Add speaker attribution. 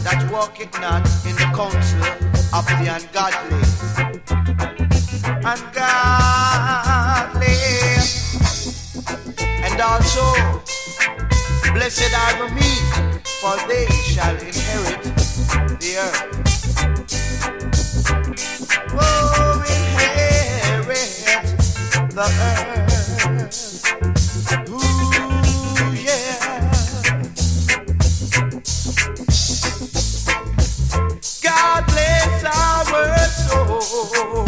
Speaker 1: that walketh not in the counsel of the ungodly. Ungodly. And also, blessed are the meek, for they shall inherit the earth. Oh, inherit the earth. Ooh, yeah. God bless our soul.